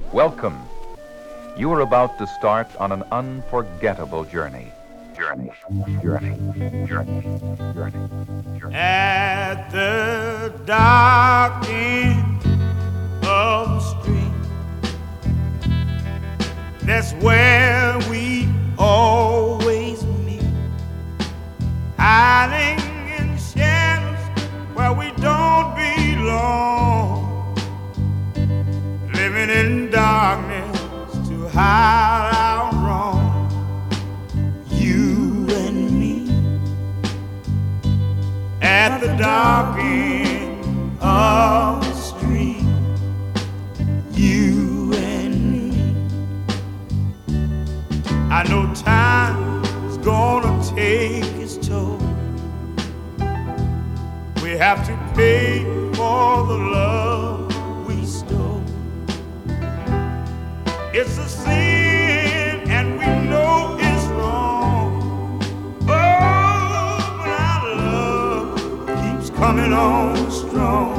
Welcome. You are about to start on an unforgettable journey. Journey. At the dark end of the street, that's where we always meet, hiding in shadows where we don't belong, living in darkness to hide our wrong. You and me at the dark end of the street, you and me. I know time is gonna take its toll. We have to pay for the love we stole. It's a sin and we know it's wrong. Oh, but our love keeps coming on strong.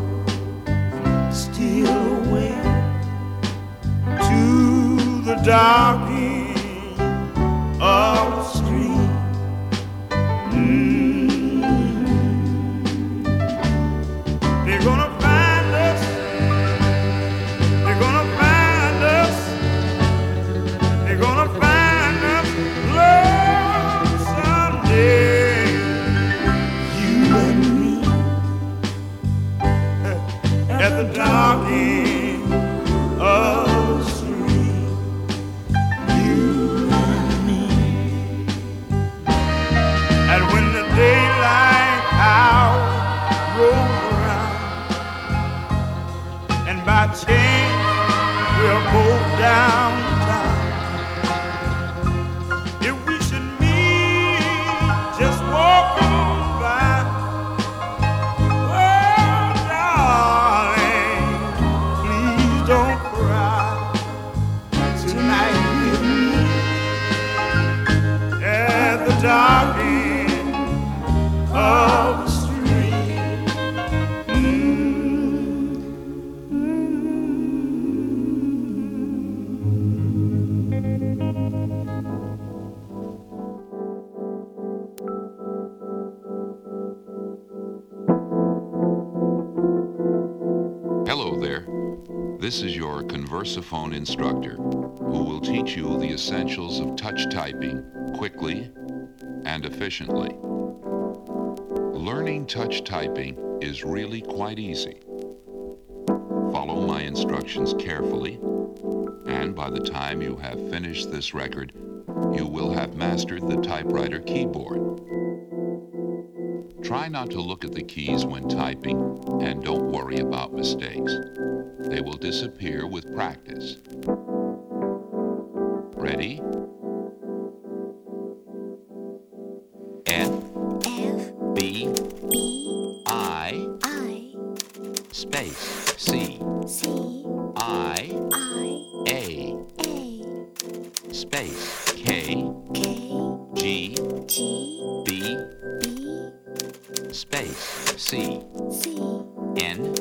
Still away to the dark end of the street. They're gonna find us. They're gonna find us. They're gonna find us, Lord, someday. You and me at the dark end of the street. You and me. And when the daylight hour rolls around, and by chance we're both downtown, if we should meet just walking by, oh darling, please don't cry. Tonight with me at the dark end of the street. Hello there. This is your Conversaphone instructor who will teach you the essentials of touch typing quickly and efficiently. Learning touch typing is really quite easy. Follow my instructions carefully, and by the time you have finished this record, you will have mastered the typewriter keyboard. Try not to look at the keys when typing, and don't worry about mistakes. They will disappear with practice. Ready? F, B, I, space, C, I, A, space, K, G, B, space, C, N,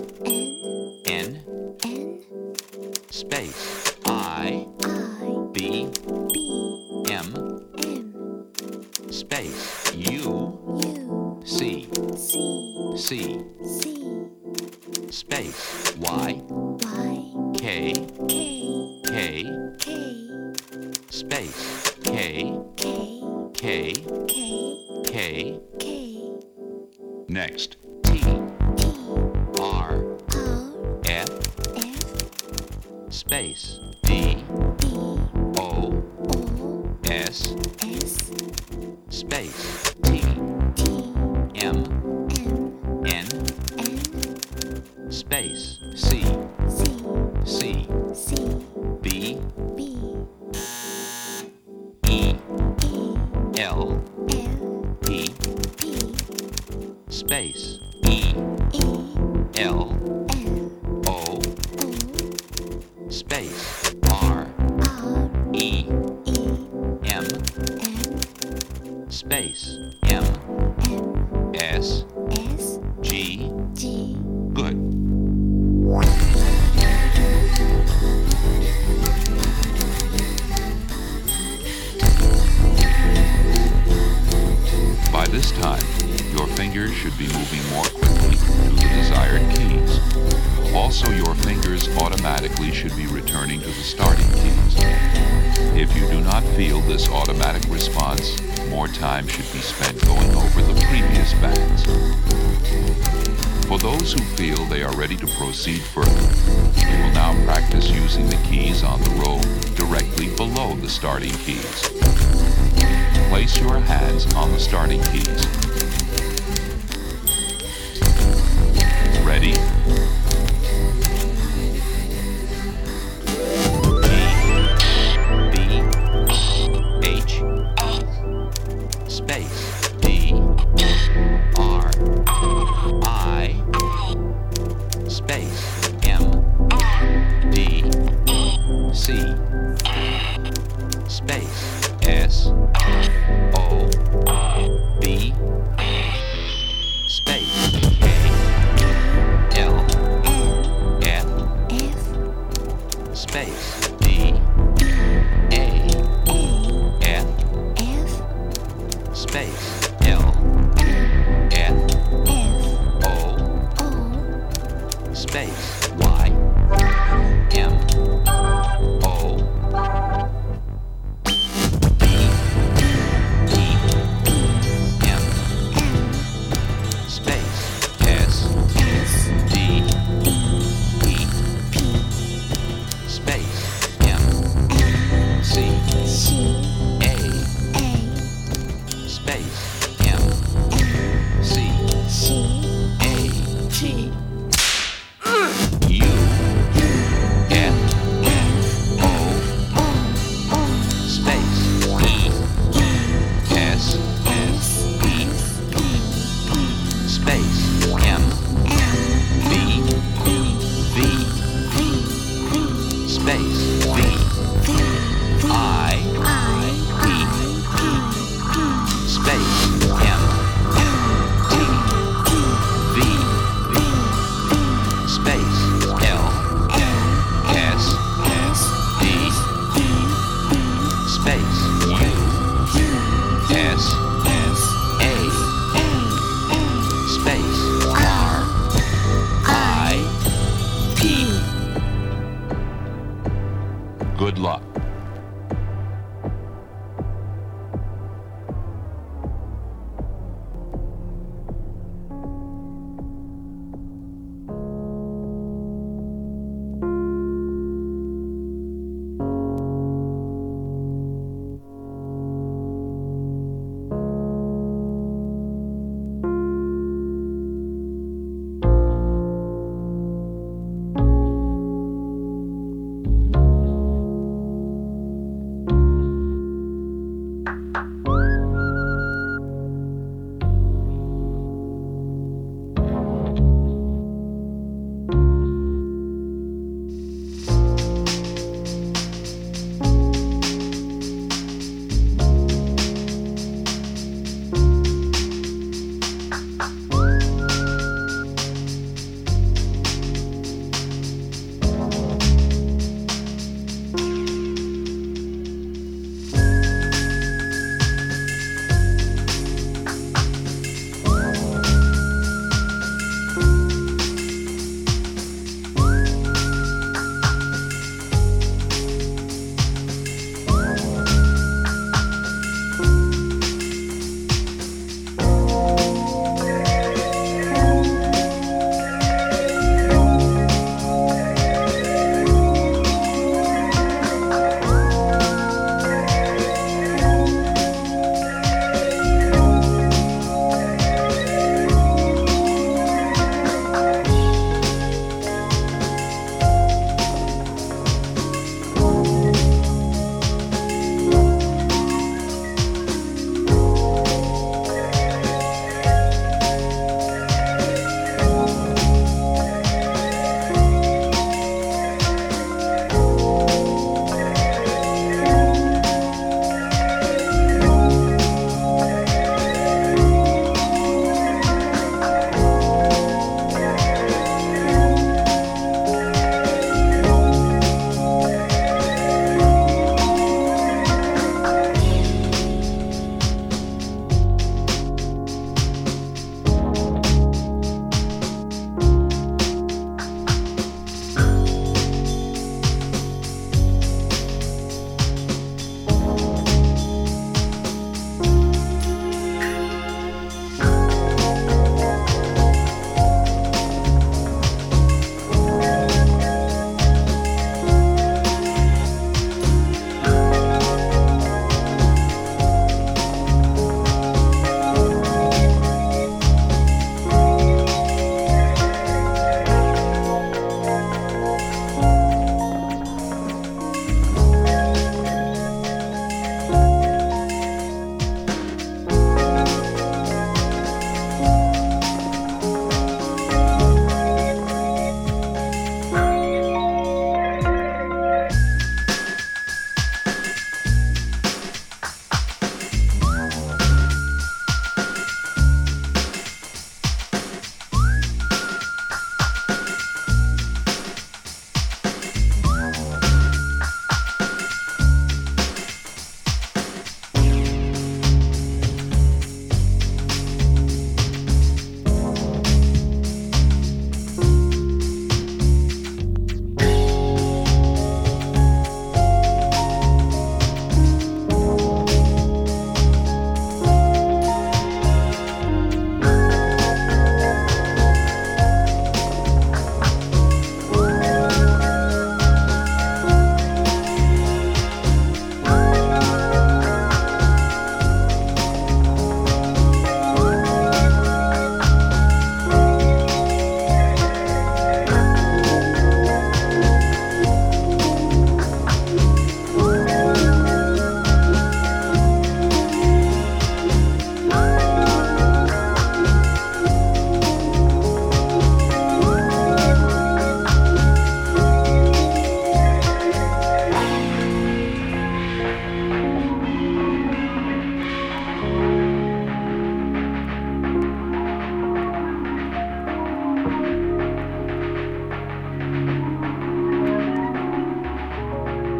space, I, B, M, space, U, C, space, Y, K, space, K, next, T, R, F, space, D, O, S, space, T, M, N, space, C, B, E, L, P, space, E, L, O, space, R, E, M, space, M, S, G. Good. automatically should be returning to the starting keys. If you do not feel this automatic response, more time should be spent going over the previous bands. For those who feel they are ready to proceed further, we will now practice using the keys on the row directly below the starting keys. Place your hands on the starting keys. Ready? Good luck.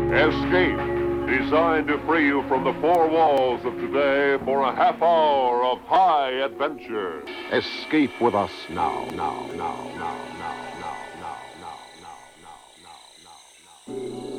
Escape, designed to free you from the four walls of today for a half hour of high adventure. Escape with us now, now, now, now, now, now, now, now, now, now, now, now, now.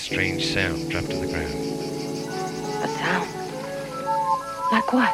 strange sound drop to the ground. A sound? Like what?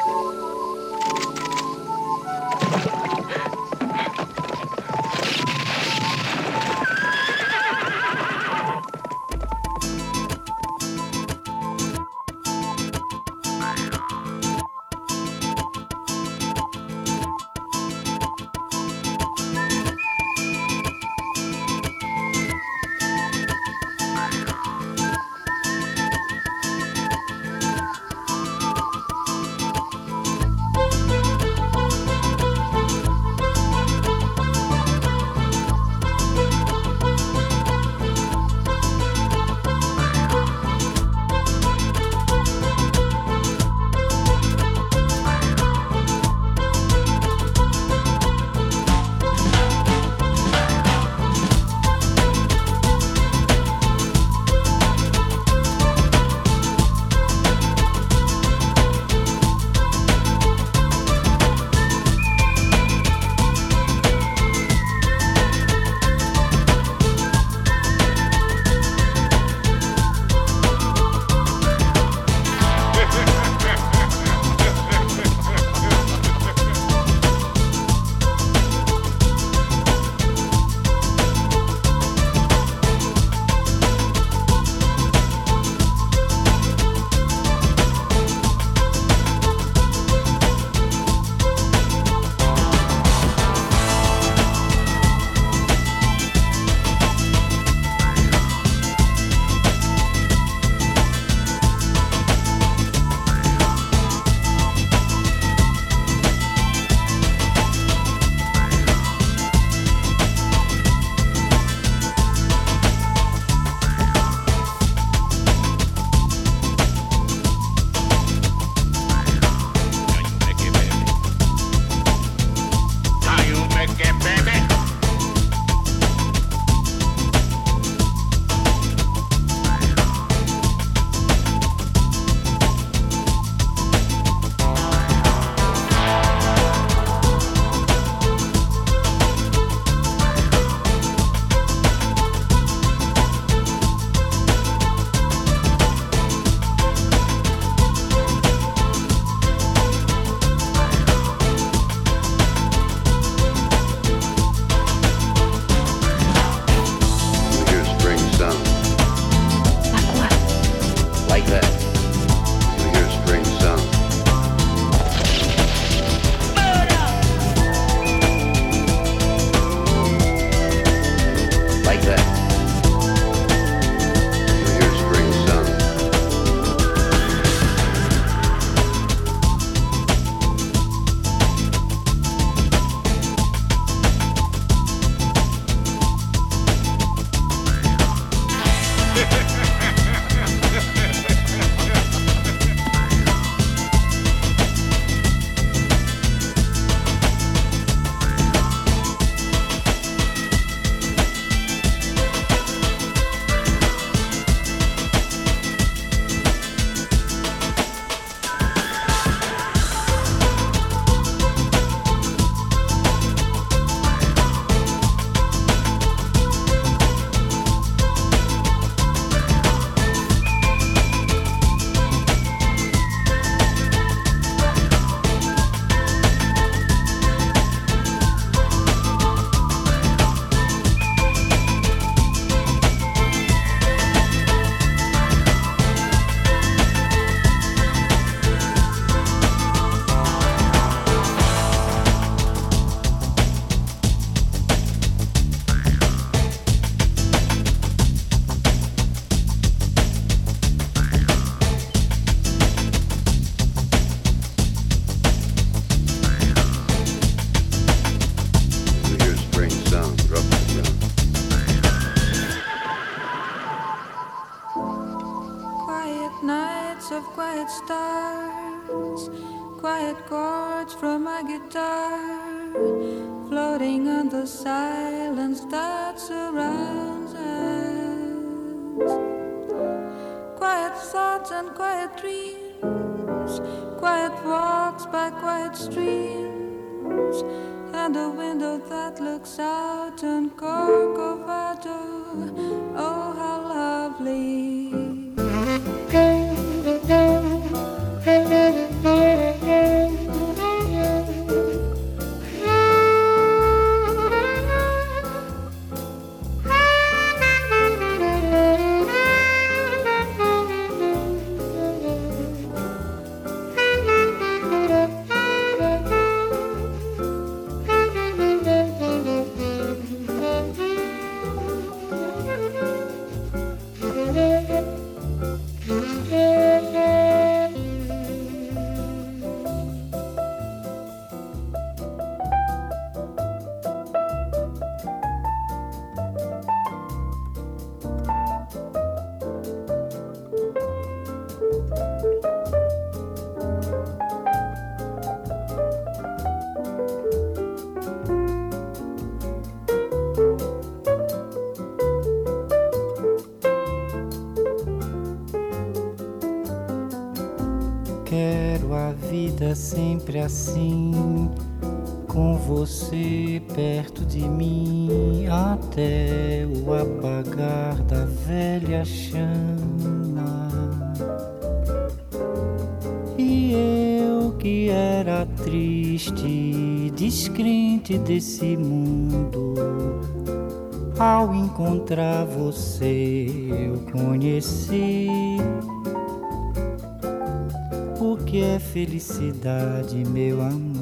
of quiet stars, quiet chords from my guitar, floating on the silence that surrounds us. Quiet thoughts and quiet dreams, quiet walks by quiet streams, and a window that looks out on Corcovado. Oh, how lovely. quero a vida sempre assim, com você perto de mim, até o apagar da velha chama. E eu que era triste, descrente desse mundo, ao encontrar você eu conheci o que é felicidade, meu amor.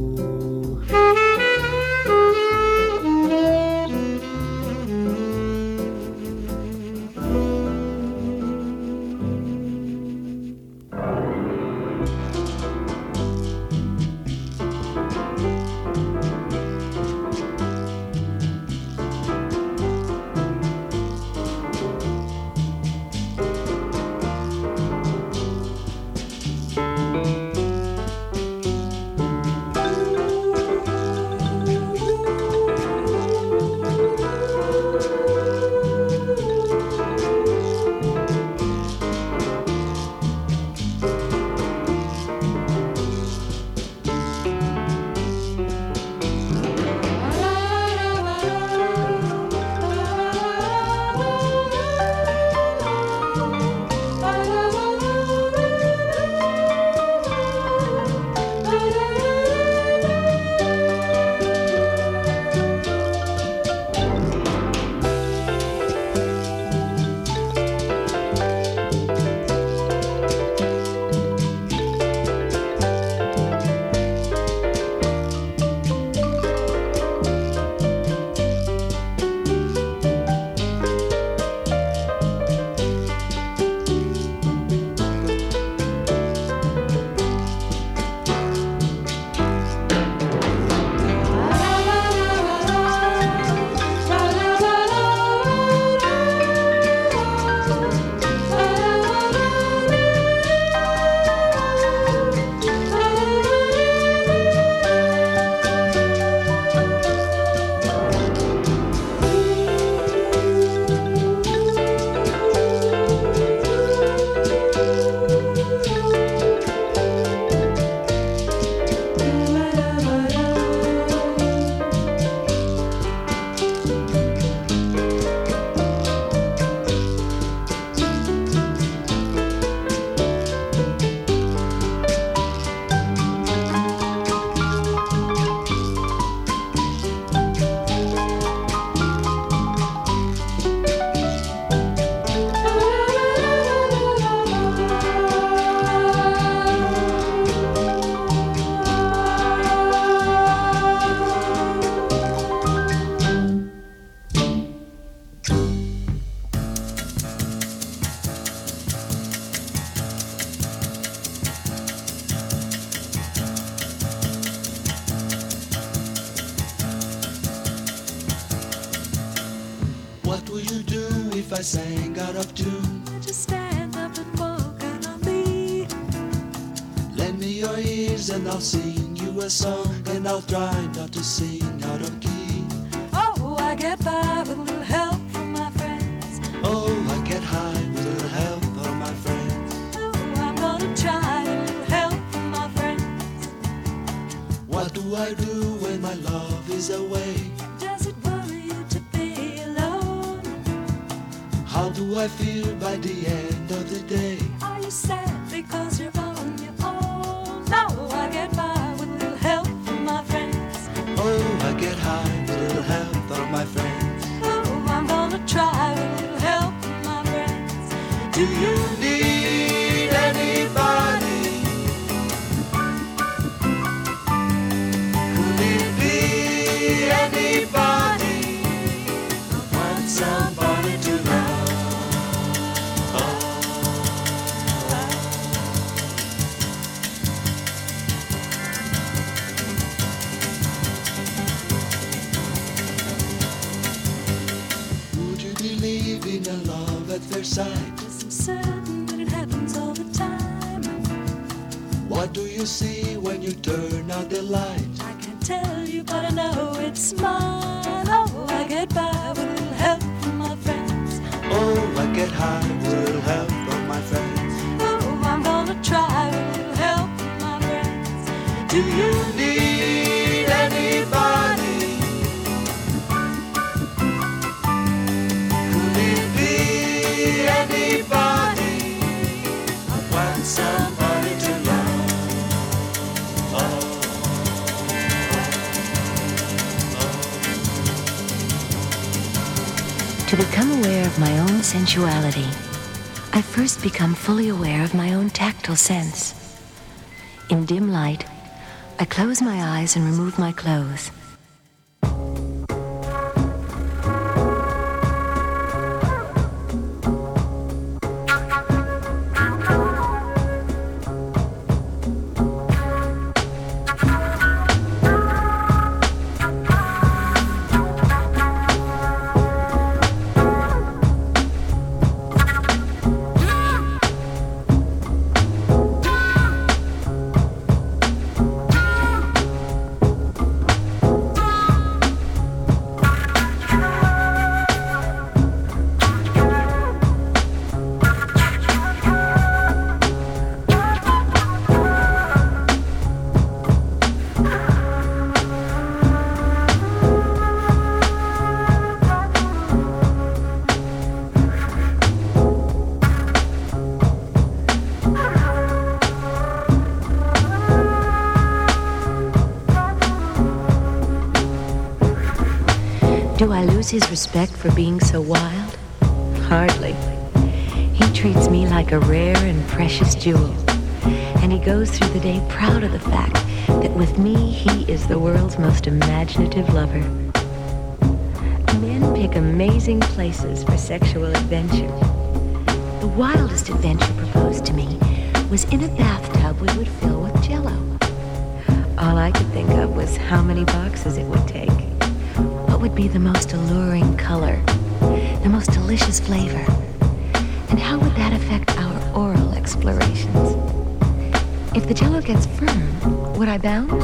if I sang out of tune? Just stand up and walk out on me. Lend me your ears and I'll sing you a song, and I'll try not to sing out of key. Oh, I get by with a little help from my friends. Oh, I get high with a little help from my friends. Oh, I'm gonna try a little help from my friends. What do I do when my love is away? Does it worry you to be alone? How do I feel by the end of the day? Are you sad because you're on your own? No, I get by with a little help from my friends. Oh, I get high with a little help from my friends. Oh, I'm gonna try with a little help from my friends. Do you need anybody? Could it be anybody? Want somebody to love? Would you believe in a love at first sight? Yes, I'm certain that it happens all the time. What do you see when you turn out the light? I can't tell you, but I know it's mine. Oh, I get by with a little help from my friends. Oh, I get high with a little help from my friends. Oh, I'm gonna try with a little Do you need anybody? Could it be anybody? I want somebody to love. To become aware of my own sensuality, I first become fully aware of my own tactile sense. In dim light, I close my eyes and remove my clothes. Do I lose his respect for being so wild? Hardly. He treats me like a rare and precious jewel, and he goes through the day proud of the fact that with me he is the world's most imaginative lover. Men pick amazing places for sexual adventure. The wildest adventure proposed to me was in a bathtub we would fill with Jell-O. All I could think of was how many boxes it would take. What would be the most alluring color, the most delicious flavor, and how would that affect our oral explorations? If the Jell-O gets firm, would I bounce?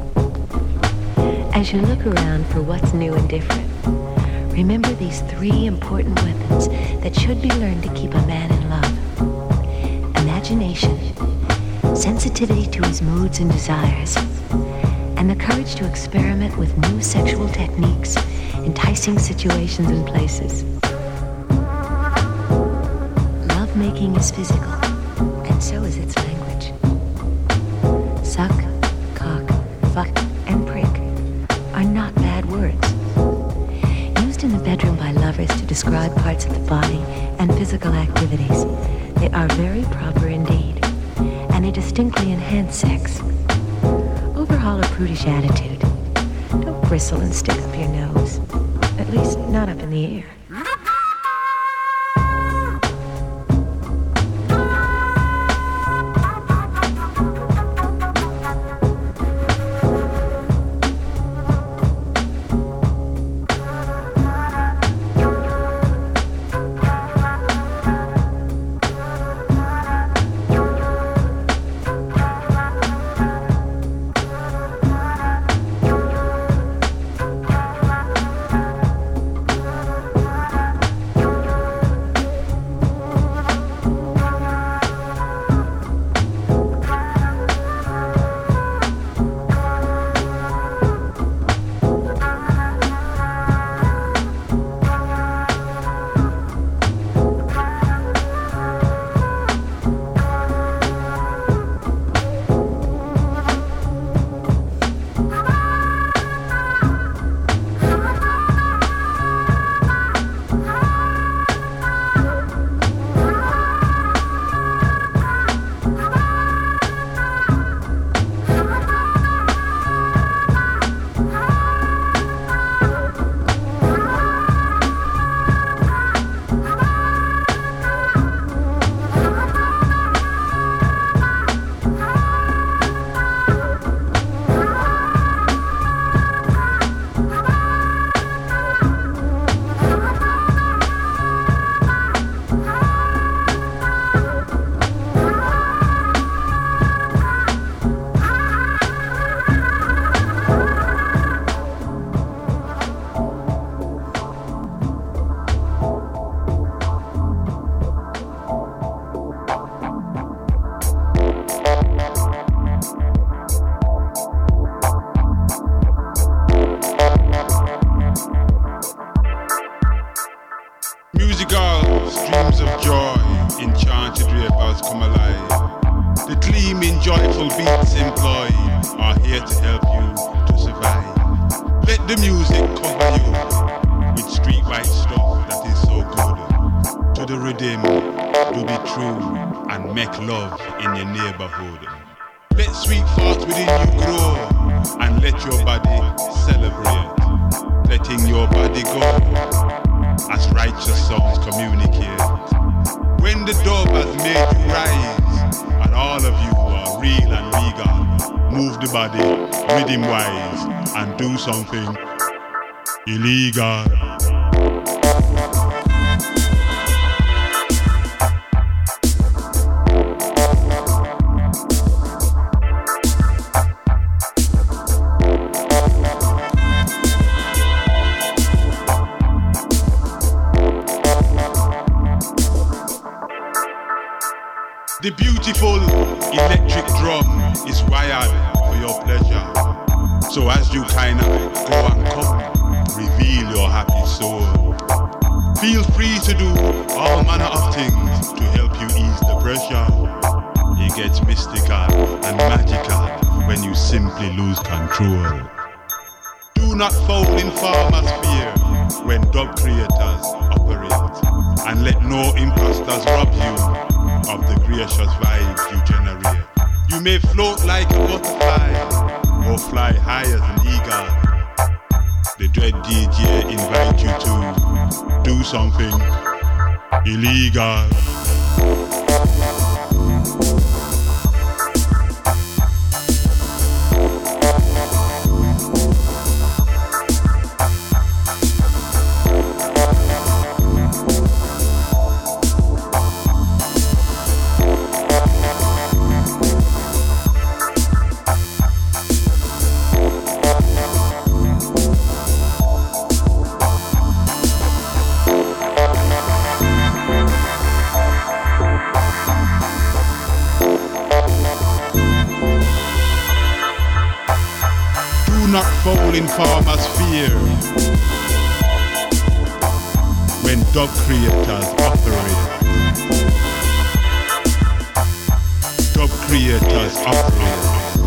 As you look around for what's new and different, remember these 3 important weapons that should be learned to keep a man in love. Imagination, sensitivity to his moods and desires, and the courage to experiment with new sexual techniques, enticing situations and places. Lovemaking is physical, and so is its language. Suck, cock, fuck, and prick are not bad words. Used in the bedroom by lovers to describe parts of the body and physical activities, they are very proper indeed, and they distinctly enhance sex. Overhaul a prudish attitude. Don't bristle and stick up your nose. At least, not up in the air. buzz come alive. The gleaming, joyful beats employed are here to help you to survive. Let the music cover you with street white stuff that is so good. To the rhythm, do be true and make love in your neighborhood. Let sweet thoughts within you grow and let your body celebrate. Letting your body go as righteous songs communicate. When the dove has made you rise and all of you are real and legal, move the body rhythm wise and do something illegal. The beautiful electric drum is wired for your pleasure. So as you kinda go and come, reveal your happy soul. Feel free to do all manner of things to help you ease the pressure. It gets mystical and magical when you simply lose control. Do not fall in farmer's fear when dub creators operate. And let no imposters rob you of the gracious vibes you generate. You may float like a butterfly or fly high as an eagle. The dread DJ invite you to do something illegal. Fall in farmer's fear when dub creators operate. Dub creators operate.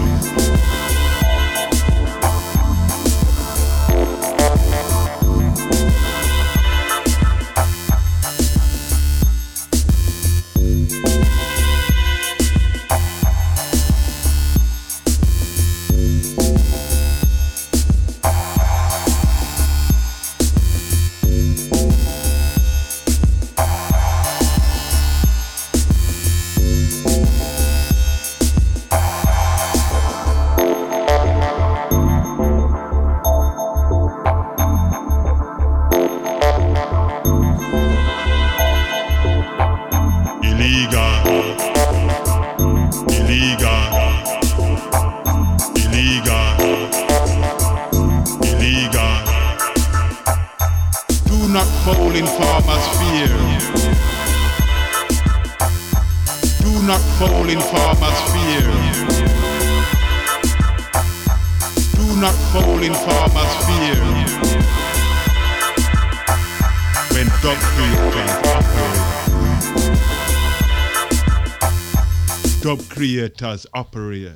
Creators operate.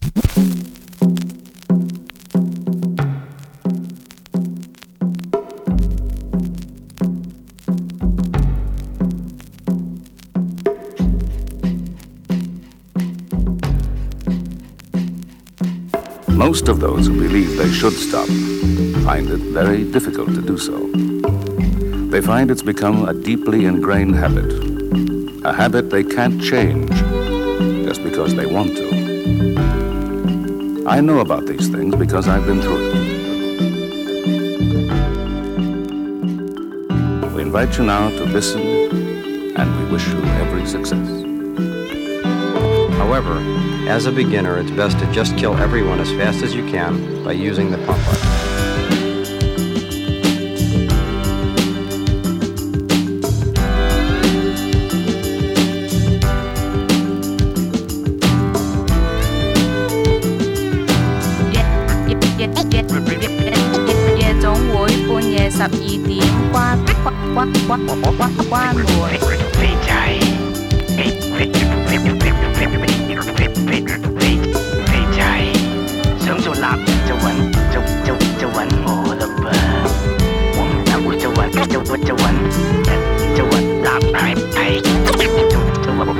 Most of those who believe they should stop find it very difficult to do so. They find it's become a deeply ingrained habit, a habit they can't change just because they want to. I know about these things because I've been through it. We invite you now to listen, and we wish you every success. However, as a beginner, it's best to just kill everyone as fast as you can by using the pump button.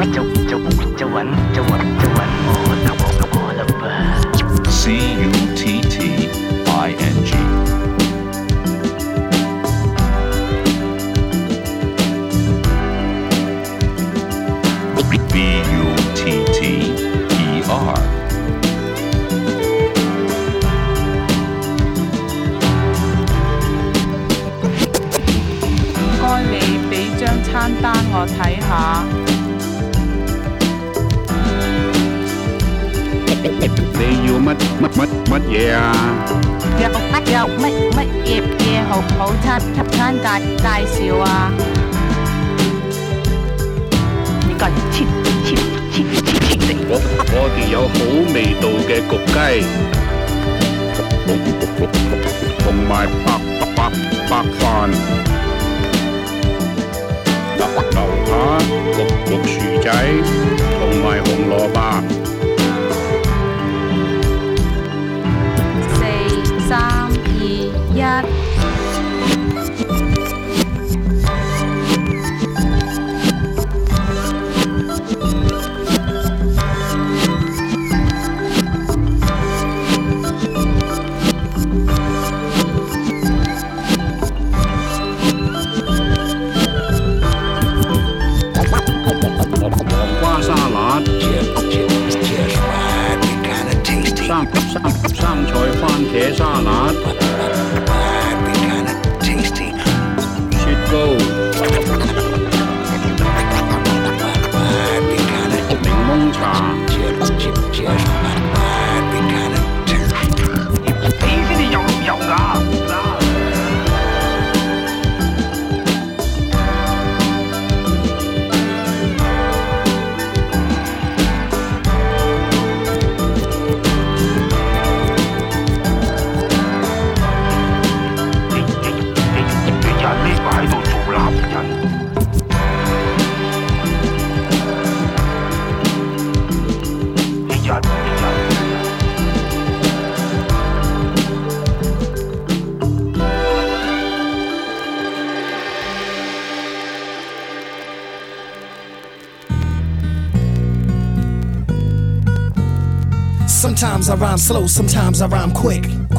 Sometimes I rhyme slow, sometimes I rhyme quick.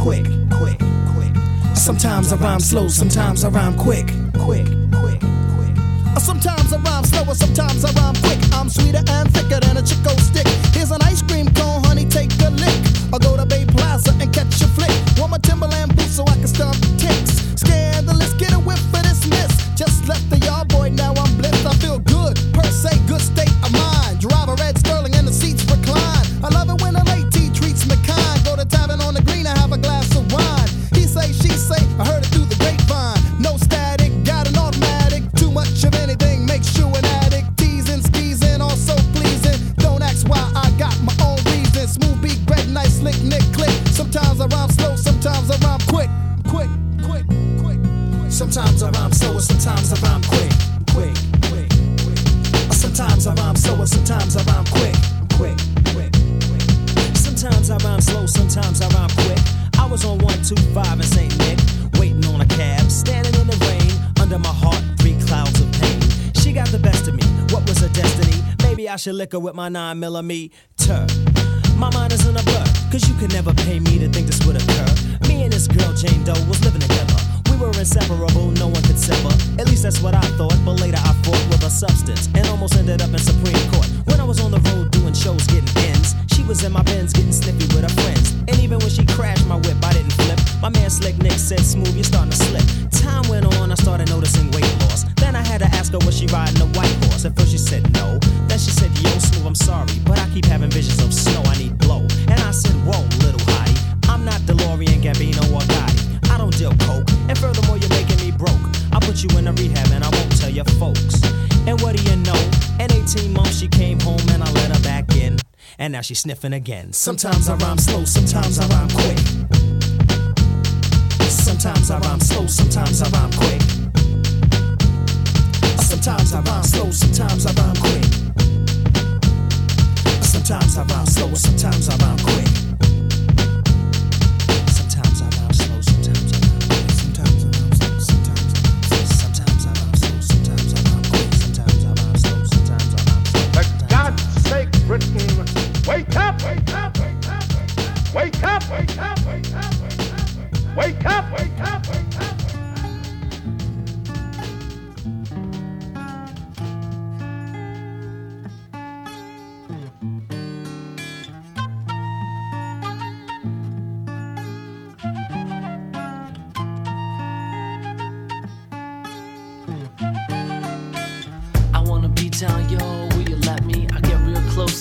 Sometimes I rhyme slow, sometimes I rhyme quick. Sometimes I rhyme slower, sometimes I rhyme quick. I'm sweeter and thicker than a Chico stick. Here's an ice cream cone, honey, take a lick. I'll go to Bay Plaza and catch a flick. Want my Timberland boots so I can stomp ticks. Scandalous, get a whiff for this miss. Just left the yard boy, now I'm blessed. I feel good, per se, good state of mind. Drive a red Sterling and the seats recline. I love it when a late tea treats me kind. Go to tavern on the green and have a glass of wine. He say, she say, I heard it through the grapevine. No static, got an automatic. Too much of anything makes you an addict. Teasing, skeezing, also pleasing. Don't ask why, I got my own reasons. Smooth beat, great, nice, slick, nick, click. Sometimes I rhyme slow, sometimes I rhyme quick. Sometimes I rhyme slow, sometimes I rhyme quick. Sometimes I rhyme slow, sometimes I rhyme quick. Sometimes I rhyme slow, sometimes I rhyme quick. I was on 125 in St. Nick, waiting on a cab, standing in the rain. Under my heart, 3 clouds of pain. She got the best of me, what was her destiny? Maybe I should lick her with my 9mm. My mind is in a blur, cause you could never pay me to think this would occur. Me and this girl, Jane Doe, was living together. We were inseparable, no one could sever. At least that's what I thought, but later I fought with a substance and almost ended up in Supreme Court. When I was on the road doing shows, getting ends, she was in my Benz getting sniffy with her friends. And even when she crashed my whip, I didn't flip. My man Slick Nick said, smooth, you're starting to slip. Time went on, I started noticing weight loss. Then I had to ask her, was she riding a white horse? At first she said no, then she said, yo, Smooth, I'm sorry, but I keep having visions of snow, I need blow. And I said, whoa, little hottie, I'm not DeLorean, Gambino, or Gotti. I don't deal coke, and furthermore, you're making me broke. I'll put you in a rehab and I won't tell your folks. And what do you know? In 18 months she came home and I let her back in. And now she's sniffing again. Sometimes I rhyme slow, sometimes I rhyme quick. Sometimes I rhyme slow, sometimes I rhyme quick. Sometimes I rhyme slow, sometimes I rhyme quick. Sometimes I rhyme slow, sometimes I rhyme quick. Sometimes I rhyme slow, sometimes I rhyme quick. Sometimes I rhyme slow, sometimes I rhyme quick. Sometimes I rhyme slow, sometimes I rhyme quick. Sometimes I rhyme slow, sometimes I rhyme quick.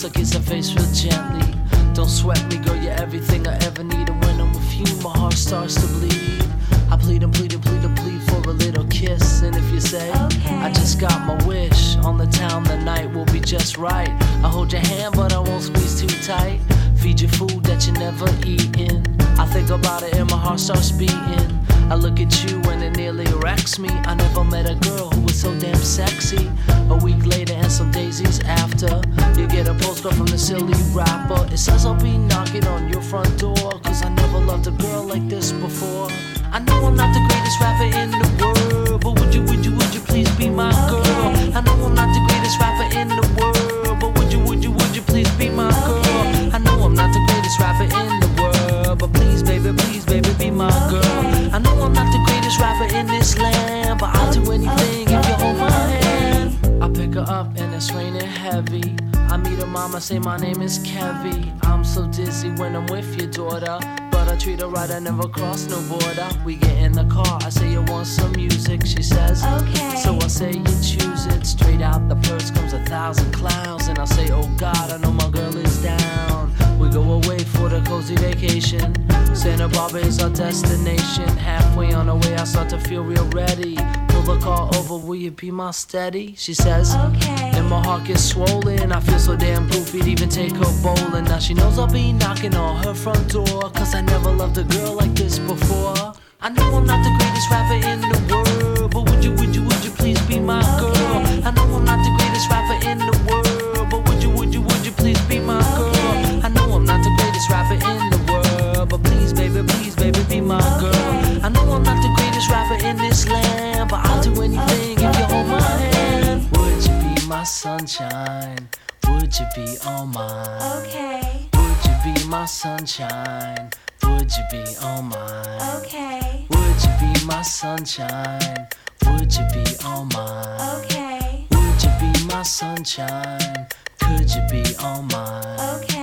I kiss her face real gently. Don't sweat me, girl, you're everything I ever need. And when I'm with you, my heart starts to bleed. I plead and plead and plead and plead for a little kiss. And if you say, okay, I just got my wish. On the town, the night will be just right. I hold your hand, but I won't squeeze too tight. Feed you food that you never eaten. I think about it and my heart starts beating. I look at you and it nearly wrecks me. I never met a girl who was so damn sexy. A week later and some daisies after, you get a postcard from the silly rapper. It says I'll be knocking on your front door, cause I never loved a girl like this before. I know I'm not the greatest rapper in the world, but would you please be my girl? I know I'm not the greatest rapper in the world, but would you please be my girl? I know I'm not the greatest rapper in the world, but please baby, be my girl. I know I'm not the greatest rapper in this land, but I'll do anything if you hold my hand. I pick her up and it's raining heavy. I meet her mama, say my name is Kevy. I'm so dizzy when I'm with your daughter, but I treat her right, I never cross no border. We get in the car, I say you want some music. She says, okay. So I say you choose it. Straight out the purse comes 1,000 clowns. And I say, oh God, I know my girl is down. We go away for the cozy vacation. Santa Barbara is our destination. Halfway on the way I start to feel real ready. Pull the car over, will you be my steady? She says, okay. And my heart gets swollen. I feel so damn goofy to even take her bowling. Now she knows I'll be knocking on her front door, cause I never loved a girl like this before. I know I'm not the greatest rapper in the world, but would you please be my girl? I know I'm not the greatest rapper in the world, but would you please be my girl? I know I'm not the greatest rapper in the world, but please baby, be my girl. I know I'm not the greatest rapper in this land, but I'll do anything if you hold my hand. Would you be my sunshine? Would you be all mine? Okay. Would you be my sunshine? Would you be all mine? Okay. Would you be my sunshine? Would you be all mine? Okay. Would you be my sunshine? Could you be all mine? Okay.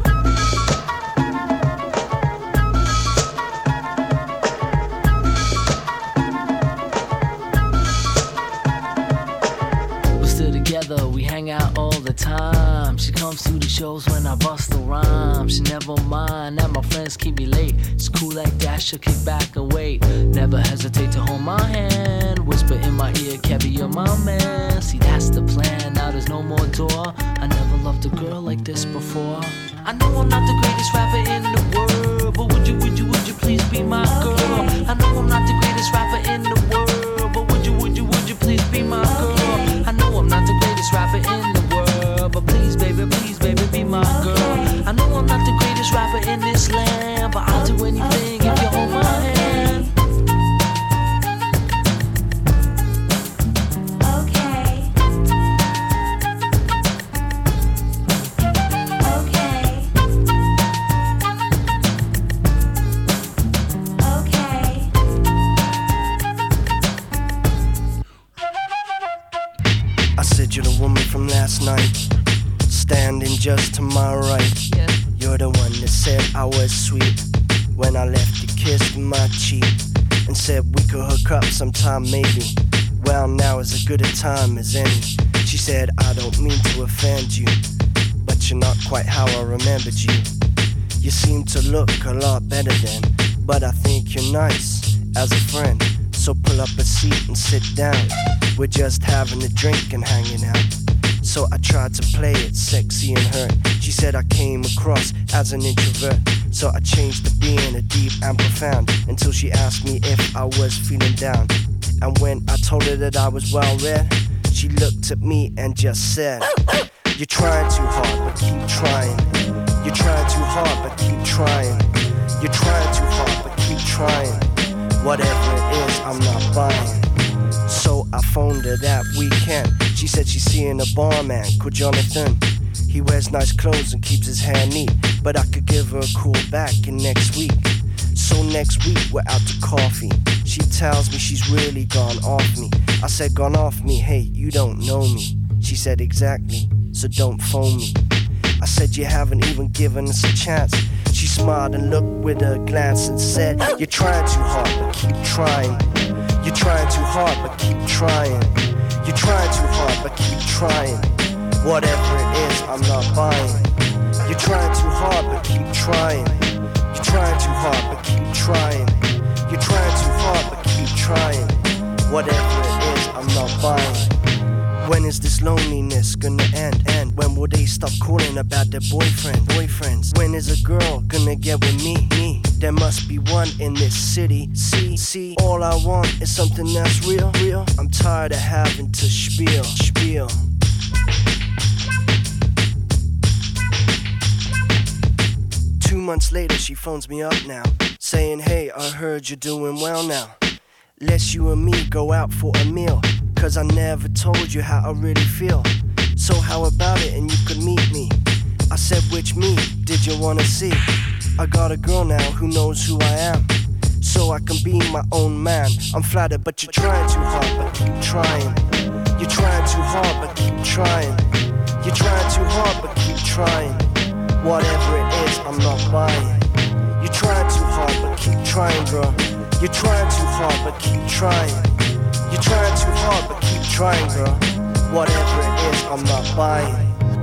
We hang out all the time. She comes to the shows when I bust a rhyme. She never mind that my friends keep me late. It's cool like that, she'll kick back and wait. Never hesitate to hold my hand. Whisper in my ear, Kevin, you're my man. See, that's the plan, now there's no more door. I never loved a girl like this before. I know I'm not the greatest rapper in the world, but would you please be my girl? I know I'm not the greatest rapper in the world, but would you please be my girl? I know I'm not the greatest rapper in the world, but please baby, be my girl. I know I'm not the greatest rapper in this land, but I'll do anything if you hold my hand. Okay. I said you're the woman from last night, standing just to my right. Yeah. You're the one that said I was sweet when I left you kissed my cheek and said we could hook up sometime maybe. Well, now is as good a time as any. She said I don't mean to offend you, but you're not quite how I remembered you. You seem to look a lot better then, but I think you're nice as a friend. So pull up a seat and sit down. We're just having a drink and hanging out. So I tried to play it sexy and hurt. She said I came across as an introvert, so I changed to being a deep and profound, until she asked me if I was feeling down. And when I told her that I was well read, she looked at me and just said, you're trying too hard, but keep trying. You're trying too hard, but keep trying. You're trying too hard, but keep trying. Whatever it is, I'm not buying. So I phoned her that weekend. She said she's seeing a barman called Jonathan. He wears nice clothes and keeps his hair neat, but I could give her a call back in next week. So next week we're out to coffee. She tells me she's really gone off me. I said, gone off me? Hey, you don't know me. She said, exactly, so don't phone me. I said, you haven't even given us a chance. She smiled and looked with a glance and said, you're trying too hard, but keep trying. You're trying too hard, but keep trying. You're trying too hard, but keep trying. Whatever it is, I'm not buying. You're trying too hard, but keep trying. You're trying too hard, but keep trying. You're trying too hard, but keep trying. Whatever it is, I'm not buying. When is this loneliness gonna end? When will they stop calling about their boyfriends? When is a girl gonna get with me? There must be one in this city. See, all I want is something that's real. I'm tired of having to spiel. 2 months later, she phones me up now, saying, hey, I heard you're doing well now. Let's you and me go out for a meal, 'cause I never told you how I really feel. So how about it and you could meet me? I said, which me did you wanna see? I got a girl now who knows who I am, so I can be my own man. I'm flattered, but you're trying too hard, but keep trying. You're trying too hard, but keep trying. You're trying too hard, but keep trying. Whatever it is, I'm not buying. You're trying too hard, but keep trying, girl. You're trying too hard, but keep trying. You're trying too hard, but keep trying, girl. Whatever it is, I'm not buying.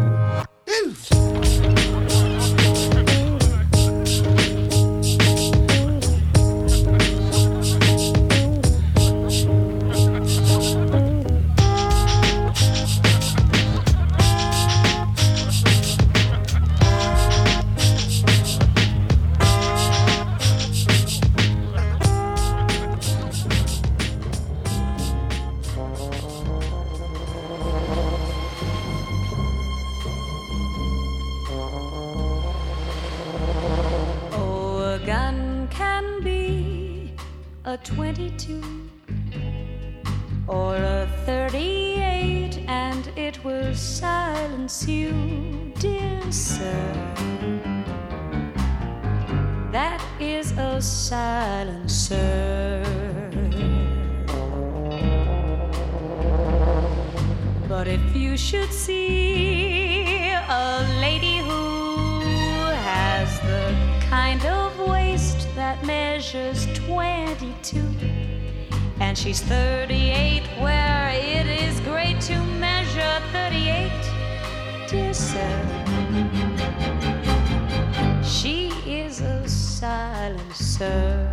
A 22 or a 38, and it will silence you, dear sir. That is a silencer. But if you should see a lady who has the kind of waist that measures 22, and she's 38, where it is great to measure 38, dear sir, she is a silencer.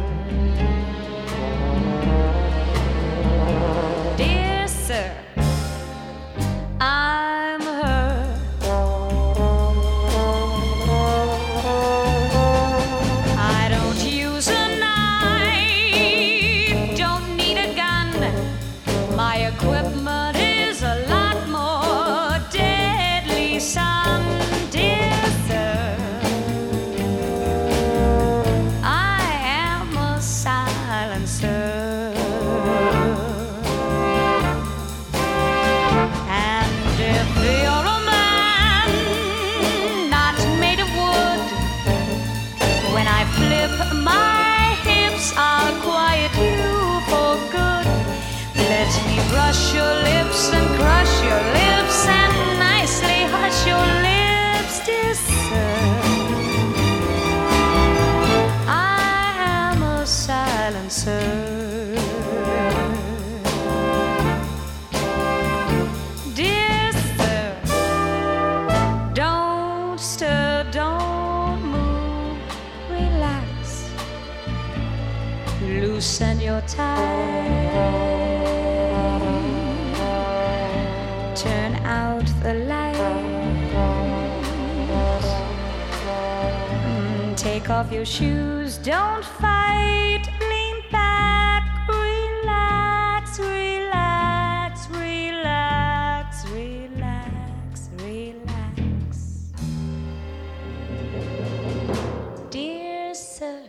Dear sir, I'm her. I don't use a knife, don't need a gun. My equipment is a lot more deadly, son. Dear sir, I am a silencer. My hips, I'll quiet you for good. Let me brush your lips and crush your lips and nicely hush your lips, dear sir. I am a silencer. Dear sir, don't stir, don't move, relax. Loosen your tie. Turn out the light. Take off your shoes. Don't fight. Lean back. Relax, relax, relax, relax, relax. Dear sir.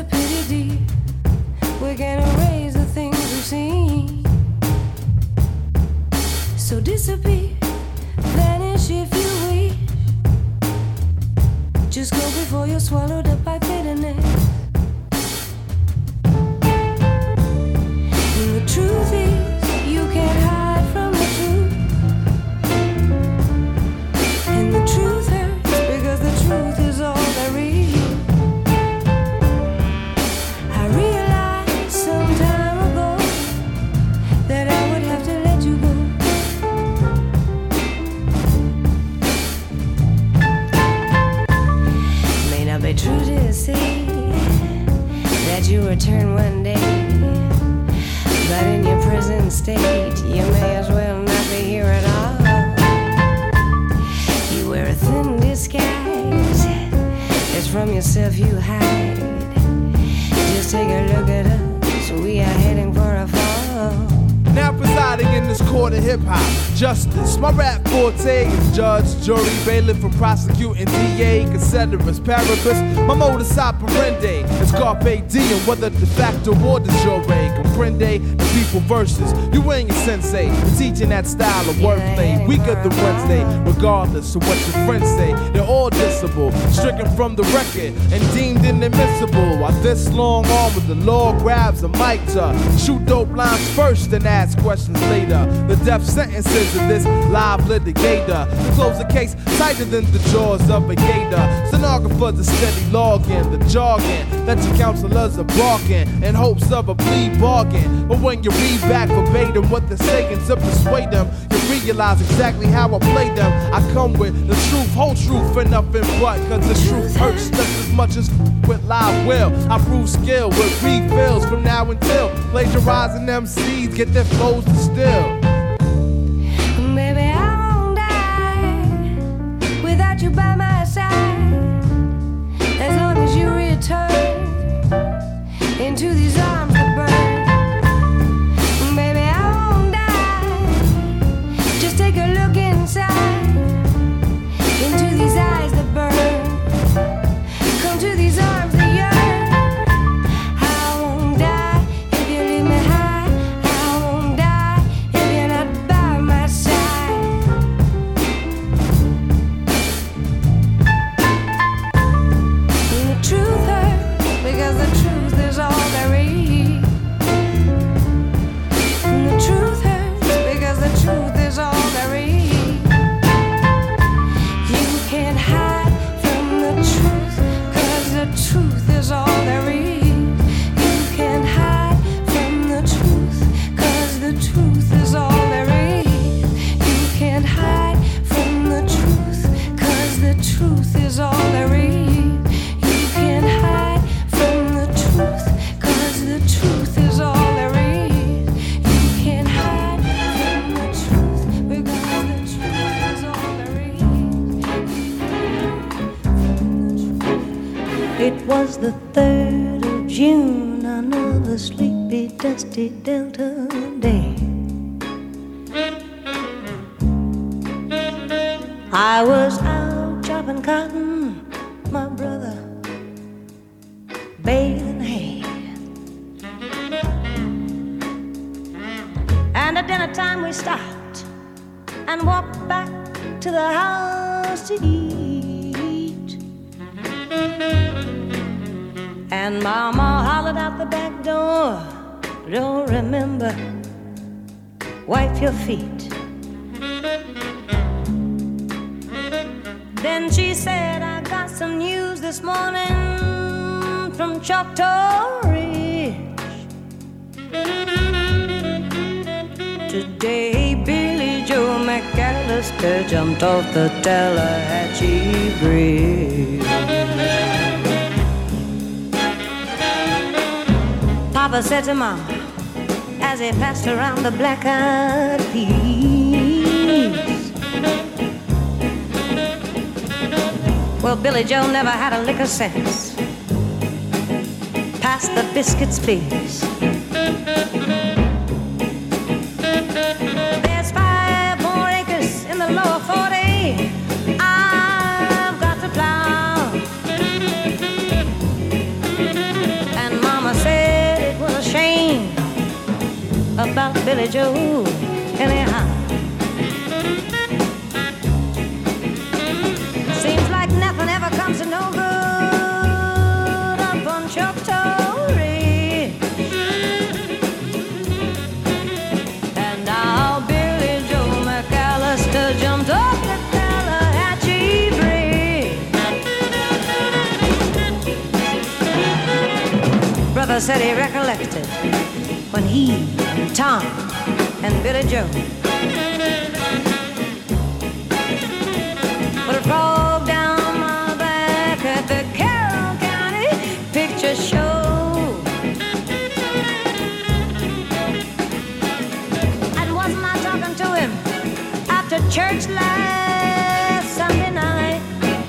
pity deep. We can erase the things we've seen. So disappear, vanish if you wish. Just go before you're swallowed up by bitterness. And the truth is, you can't hide from the truth. And the truth hurts because the truth is all there is. I realized some time ago that I would have to let you go. May not be true to say that you return one day, but in your present state, you may as well not be here at all. You wear a thin disguise, it's from yourself you hide. Just take a look at us, we are heading for a fall. Now presiding in this court of hip-hop justice, my rap forte is judge, jury, bailiff, and prosecuting DA, considerus, paribus. My modus operandi is carpe diem, whether de facto or de jure. Comprende the people versus you and your sensei. We're teaching that style of wordplay, weaker than Wednesday. Regardless of what your friends say, they're all dissable, stricken from the record and deemed inadmissible. While this long arm with the law grabs a mic to shoot dope lines first and ask questions later. The death sentences of this live litigator to close the case tighter than the jaws of a gator. Stenographers are steady logging the jargon that your counselors are barking in hopes of a plea bargain. But when you read back verbatim what they're saying to persuade them, you realize exactly how I play them. I come with the truth, whole truth, and nothing but, cause the truth hurts just as much as with live will. I prove skill with refills from now until plagiarizing MCs get their flows distilled. Baby, I won't die without you by my side, as long as you return into these arms that burn. Baby, I won't die. Just take a look inside, into these eyes that burn. Come to these arms that yearn. I won't die if you leave me high. I won't die if you're not by my side. And the truth hurts because the truth is all there is. And the truth hurts because the truth is all there is. You can't hide from the truth, cause the truth is all there is. You can't hide from the truth, cause the truth is all there is. You can't hide from the truth, cause the truth is all there is. You can't hide from the truth, cause the truth is all there is. You can't hide from the truth, because the truth is all there is. It was the 3rd of June, another sleepy, dusty Delta day. I was out chopping cotton, my brother bathing hay. And at dinner time we stopped and walked back to the house to eat. And Mama hollered out the back door, don't remember, wipe your feet. Then she said, I got some news this morning from Choctaw Ridge. Today Billy Joe McAllister jumped off the Tallahatchie Bridge. Papa said to Mama as he passed around the black-eyed peas, well, Billy Joe never had a lick of sense. Pass the biscuits, please. There's 5 more acres in the lower 40 I've got to plow. Billy Joe anyhow. Seems like nothing ever comes to no good up on Choctaw Ridge. And now Billy Joe McAllister jumped off the Tallahatchie Bridge. Brother said he recollected when he, Tom, and Billy Joe put a frog down my back at the Carroll County Picture Show. And wasn't I talking to him after church last Sunday night?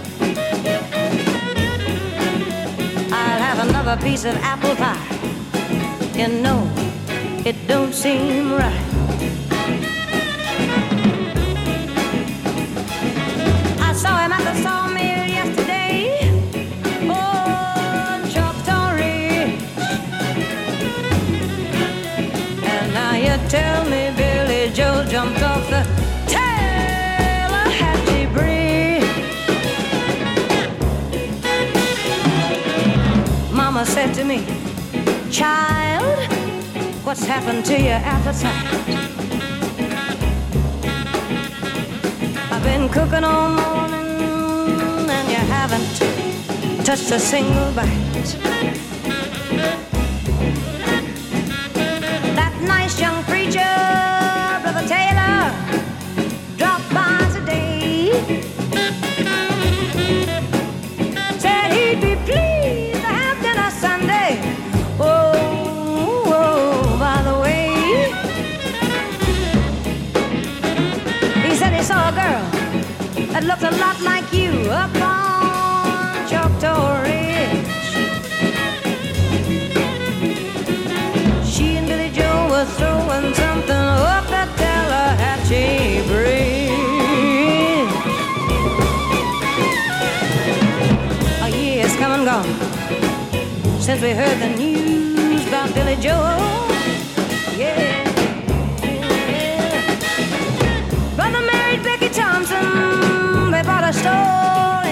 I'll have another piece of apple pie. You know, it don't seem right. I saw him at the sawmill yesterday on Choctaw Ridge. And now you tell me Billy Joe jumped off the Tallahatchie Bridge. Mama said to me, child, what's happened to your appetite? I've been cooking all morning and you haven't touched a single bite. That nice young preacher, Brother Taylor, dropped by today. Said he'd be pleased to have dinner Sunday. He saw a girl that looked a lot like you up on Choctaw Ridge. She and Billy Joe were throwing something up the Tallahatchie Bridge. A year's come and gone since we heard the news about Billy Joe. Yeah. Brother married Becky Thompson. They bought a store